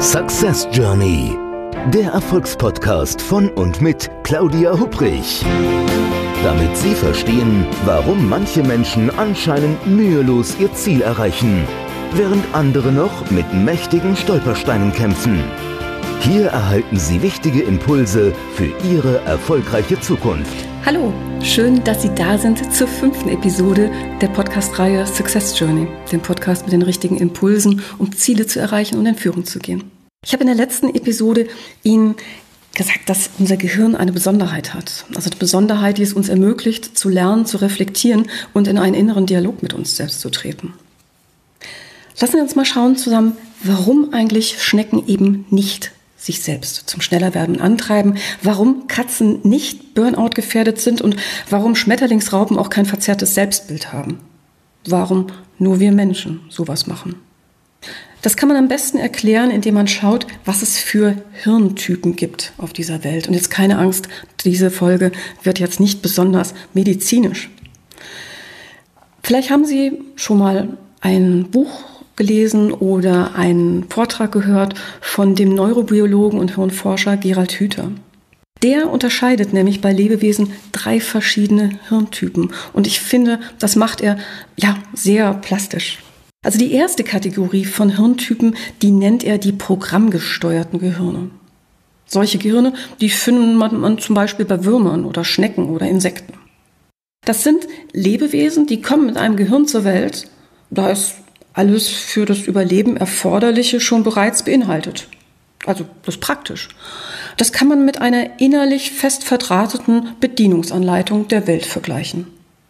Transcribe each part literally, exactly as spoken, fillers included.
Success Journey, der Erfolgspodcast von und mit Claudia Hupprich. Damit Sie verstehen, warum manche Menschen anscheinend mühelos ihr Ziel erreichen, während andere noch mit mächtigen Stolpersteinen kämpfen. Hier erhalten Sie wichtige Impulse für Ihre erfolgreiche Zukunft. Hallo, schön, dass Sie da sind zur fünften Episode der Podcast-Reihe Success Journey, dem Podcast mit den richtigen Impulsen, um Ziele zu erreichen und in Führung zu gehen. Ich habe in der letzten Episode Ihnen gesagt, dass unser Gehirn eine Besonderheit hat. Also eine Besonderheit, die es uns ermöglicht, zu lernen, zu reflektieren und in einen inneren Dialog mit uns selbst zu treten. Lassen wir uns mal schauen zusammen, warum eigentlich Schnecken eben nicht sich selbst zum Schnellerwerden antreiben, warum Katzen nicht Burnout gefährdet sind und warum Schmetterlingsraupen auch kein verzerrtes Selbstbild haben. Warum nur wir Menschen sowas machen. Das kann man am besten erklären, indem man schaut, was es für Hirntypen gibt auf dieser Welt. Und jetzt keine Angst, diese Folge wird jetzt nicht besonders medizinisch. Vielleicht haben Sie schon mal ein Buch gelesen oder einen Vortrag gehört von dem Neurobiologen und Hirnforscher Gerald Hüther. Der unterscheidet nämlich bei Lebewesen drei verschiedene Hirntypen. Und ich finde, das macht er ja sehr plastisch. Also die erste Kategorie von Hirntypen, die nennt er die programmgesteuerten Gehirne. Solche Gehirne, die findet man zum Beispiel bei Würmern oder Schnecken oder Insekten. Das sind Lebewesen, die kommen mit einem Gehirn zur Welt. Da ist alles für das Überleben Erforderliche schon bereits beinhaltet. Also das ist praktisch. Das kann man mit einer innerlich fest verdrahteten Bedienungsanleitung der Welt vergleichen.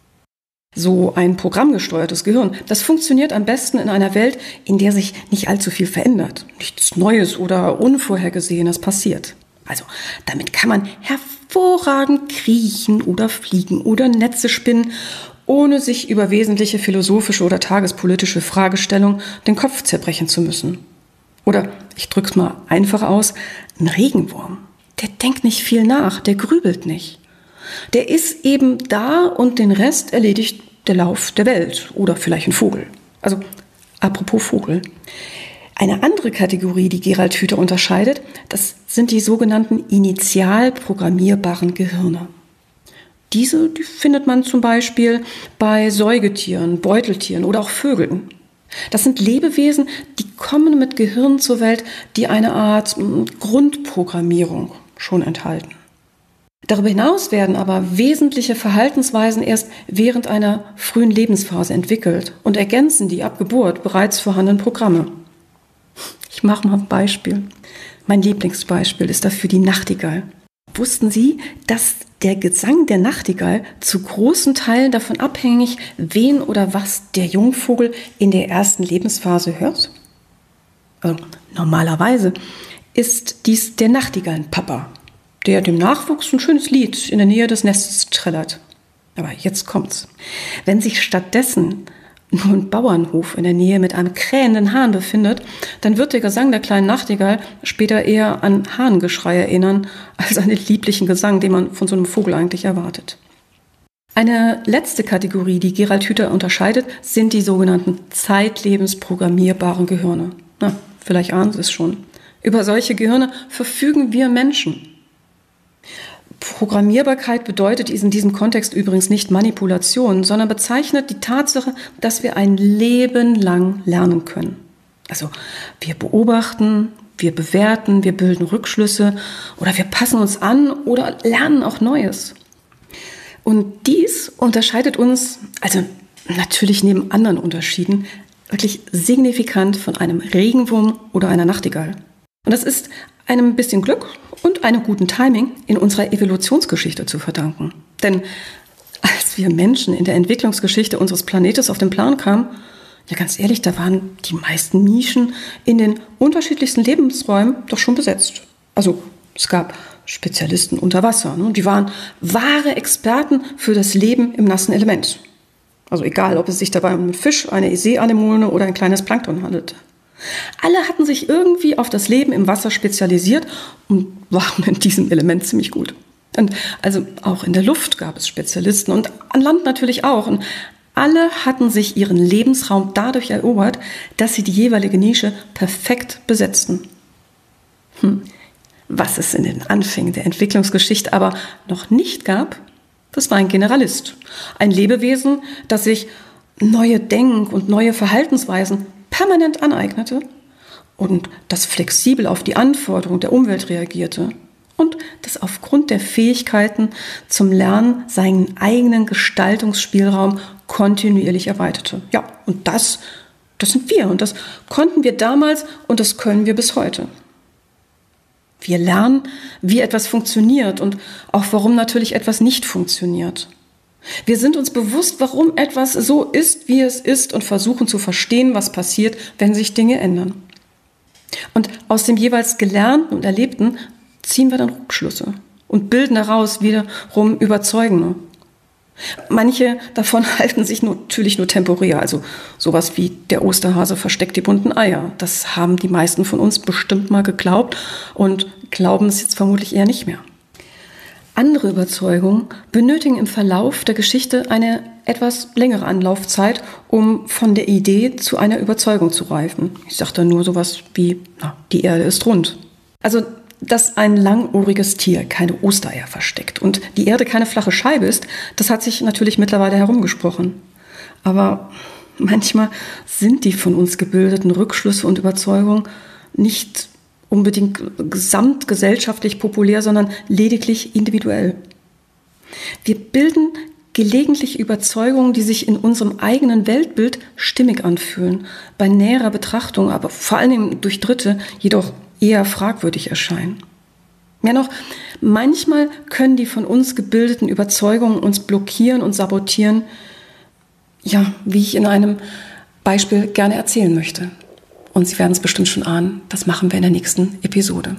So ein programmgesteuertes Gehirn, das funktioniert am besten in einer Welt, in der sich nicht allzu viel verändert, nichts Neues oder Unvorhergesehenes passiert. Also damit kann man hervorragend kriechen oder fliegen oder Netze spinnen, ohne sich über wesentliche philosophische oder tagespolitische Fragestellungen den Kopf zerbrechen zu müssen. Oder, ich drück's mal einfach aus, ein Regenwurm, der denkt nicht viel nach, der grübelt nicht. Der ist eben da und den Rest erledigt der Lauf der Welt oder vielleicht ein Vogel. Also, apropos Vogel. Eine andere Kategorie, die Gerald Hüther unterscheidet, das sind die sogenannten initial programmierbaren Gehirne. Diese die findet man zum Beispiel bei Säugetieren, Beuteltieren oder auch Vögeln. Das sind Lebewesen, die kommen mit Gehirnen zur Welt, die eine Art Grundprogrammierung schon enthalten. Darüber hinaus werden aber wesentliche Verhaltensweisen erst während einer frühen Lebensphase entwickelt und ergänzen die ab Geburt bereits vorhandenen Programme. Ich mache mal ein Beispiel. Mein Lieblingsbeispiel ist dafür die Nachtigall. Wussten Sie, dass der Gesang der Nachtigall zu großen Teilen davon abhängig, wen oder was der Jungvogel in der ersten Lebensphase hört? Also, normalerweise ist dies der Nachtigallenpapa, der dem Nachwuchs ein schönes Lied in der Nähe des Nestes trällert. Aber jetzt kommt's. Wenn sich stattdessen nur ein Bauernhof in der Nähe mit einem krähenden Hahn befindet, dann wird der Gesang der kleinen Nachtigall später eher an Hahngeschrei erinnern, als an den lieblichen Gesang, den man von so einem Vogel eigentlich erwartet. Eine letzte Kategorie, die Gerald Hüther unterscheidet, sind die sogenannten zeitlebensprogrammierbaren Gehirne. Na, vielleicht ahnen Sie es schon. Über solche Gehirne verfügen wir Menschen. Programmierbarkeit bedeutet in diesem Kontext übrigens nicht Manipulation, sondern bezeichnet die Tatsache, dass wir ein Leben lang lernen können. Also wir beobachten, wir bewerten, wir bilden Rückschlüsse oder wir passen uns an oder lernen auch Neues. Und dies unterscheidet uns, also natürlich neben anderen Unterschieden, wirklich signifikant von einem Regenwurm oder einer Nachtigall. Und das ist einem bisschen Glück und einem guten Timing in unserer Evolutionsgeschichte zu verdanken. Denn als wir Menschen in der Entwicklungsgeschichte unseres Planetes auf den Plan kamen, ja ganz ehrlich, da waren die meisten Nischen in den unterschiedlichsten Lebensräumen doch schon besetzt. Also es gab Spezialisten unter Wasser, ne? Die waren wahre Experten für das Leben im nassen Element. Also egal, ob es sich dabei um einen Fisch, eine Seeanemone oder ein kleines Plankton handelte. Alle hatten sich irgendwie auf das Leben im Wasser spezialisiert und waren in diesem Element ziemlich gut. Und also auch in der Luft gab es Spezialisten und an Land natürlich auch. Und alle hatten sich ihren Lebensraum dadurch erobert, dass sie die jeweilige Nische perfekt besetzten. Hm. Was es in den Anfängen der Entwicklungsgeschichte aber noch nicht gab, das war ein Generalist. Ein Lebewesen, das sich neue Denk- und neue Verhaltensweisen permanent aneignete und das flexibel auf die Anforderungen der Umwelt reagierte und das aufgrund der Fähigkeiten zum Lernen seinen eigenen Gestaltungsspielraum kontinuierlich erweiterte. Ja, und das, das sind wir und das konnten wir damals und das können wir bis heute. Wir lernen, wie etwas funktioniert und auch warum natürlich etwas nicht funktioniert. Wir sind uns bewusst, warum etwas so ist, wie es ist und versuchen zu verstehen, was passiert, wenn sich Dinge ändern. Und aus dem jeweils Gelernten und Erlebten ziehen wir dann Rückschlüsse und bilden daraus wiederum überzeugende. Manche davon halten sich natürlich nur temporär, also sowas wie der Osterhase versteckt die bunten Eier. Das haben die meisten von uns bestimmt mal geglaubt und glauben es jetzt vermutlich eher nicht mehr. Andere Überzeugungen benötigen im Verlauf der Geschichte eine etwas längere Anlaufzeit, um von der Idee zu einer Überzeugung zu reifen. Ich sage da nur sowas wie, na, die Erde ist rund. Also, dass ein langohriges Tier keine Ostereier versteckt und die Erde keine flache Scheibe ist, das hat sich natürlich mittlerweile herumgesprochen. Aber manchmal sind die von uns gebildeten Rückschlüsse und Überzeugungen nicht unbedingt gesamtgesellschaftlich populär, sondern lediglich individuell. Wir bilden gelegentlich Überzeugungen, die sich in unserem eigenen Weltbild stimmig anfühlen, bei näherer Betrachtung, aber vor allen Dingen durch Dritte, jedoch eher fragwürdig erscheinen. Mehr noch, manchmal können die von uns gebildeten Überzeugungen uns blockieren und sabotieren, ja, wie ich in einem Beispiel gerne erzählen möchte. Und Sie werden es bestimmt schon ahnen, das machen wir in der nächsten Episode.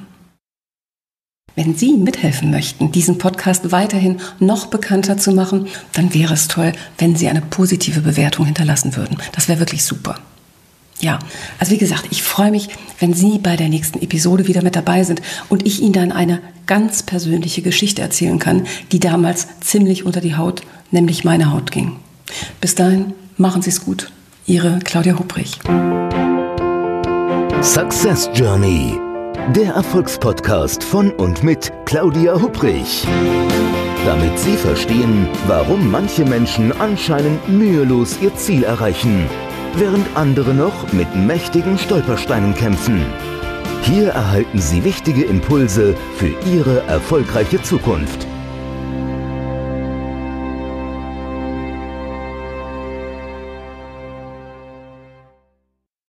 Wenn Sie mithelfen möchten, diesen Podcast weiterhin noch bekannter zu machen, dann wäre es toll, wenn Sie eine positive Bewertung hinterlassen würden. Das wäre wirklich super. Ja, also wie gesagt, ich freue mich, wenn Sie bei der nächsten Episode wieder mit dabei sind und ich Ihnen dann eine ganz persönliche Geschichte erzählen kann, die damals ziemlich unter die Haut, nämlich meine Haut ging. Bis dahin, machen Sie es gut. Ihre Claudia Hupprich. Success Journey, der Erfolgspodcast von und mit Claudia Hupprich. Damit Sie verstehen, warum manche Menschen anscheinend mühelos ihr Ziel erreichen, während andere noch mit mächtigen Stolpersteinen kämpfen. Hier erhalten Sie wichtige Impulse für Ihre erfolgreiche Zukunft.